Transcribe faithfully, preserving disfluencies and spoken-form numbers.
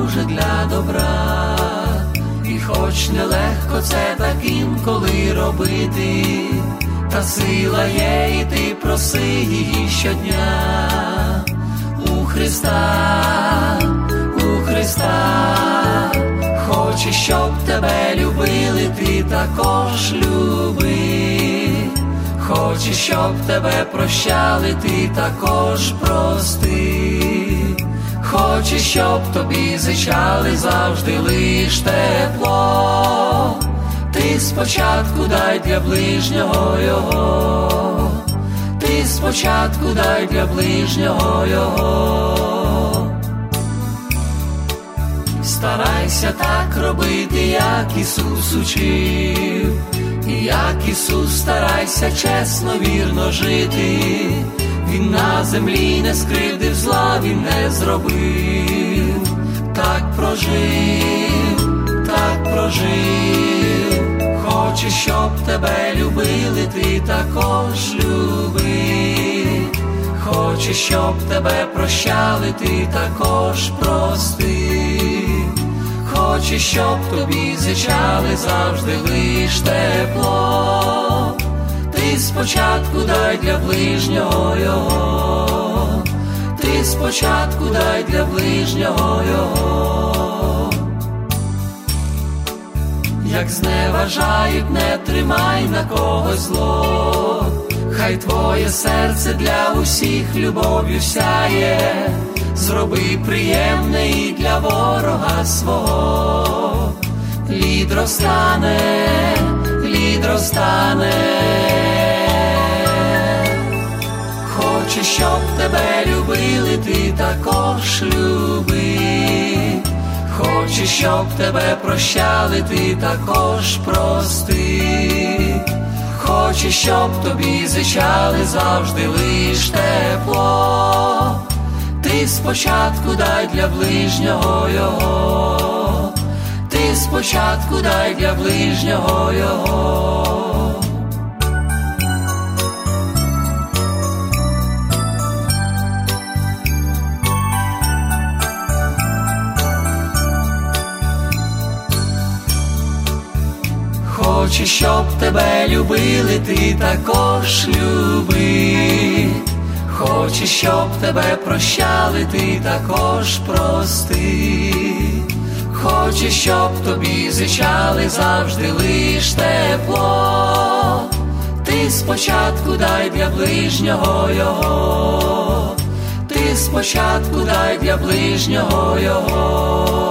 дуже для добра. І хоч нелегко це так інколи робити, та сила є, і ти проси її щодня. У Христа, у Христа, хоче, щоб тебе любили, ти також люби. Хоче, щоб тебе прощали, ти також прости. Хоче, щоб тобі зичали завжди лиш тепло. Ти спочатку дай для ближнього його, ти спочатку дай для ближнього його. Старайся так робити, як Ісус учив, і як Ісус старайся чесно, вірно жити. Він на землі не скривдив зла, Він не зробив. Так прожив, так прожив. Хоче, щоб тебе любили, ти також люби. Хоче, щоб тебе прощали, ти також прости. Хоче, щоб тобі зичали завжди лиш тепло. Ти спочатку дай для ближнього його, ти спочатку дай для ближнього його. Як зневажають, не тримай на когось зло. Хай твоє серце для усіх любов'ю сяє. Зроби приємне і для ворога свого. Лід розтане, лід розтане. Хоче, щоб тебе любили, ти також люби. Хоче, щоб тебе прощали, ти також прости. Хоче, щоб тобі зичали завжди лиш тепло. Ти спочатку дай для ближнього його, ти спочатку дай для ближнього його. Хоче, щоб тебе любили, ти також люби. Хоче, щоб тебе прощали, ти також прости. Хоче, щоб тобі зичали завжди лиш тепло. Ти спочатку дай для ближнього його, ти спочатку дай для ближнього його.